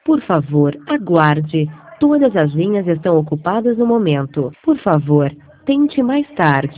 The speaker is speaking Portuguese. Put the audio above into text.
Por favor, aguarde. Todas as linhas estão ocupadas no momento. Por favor, tente mais tarde.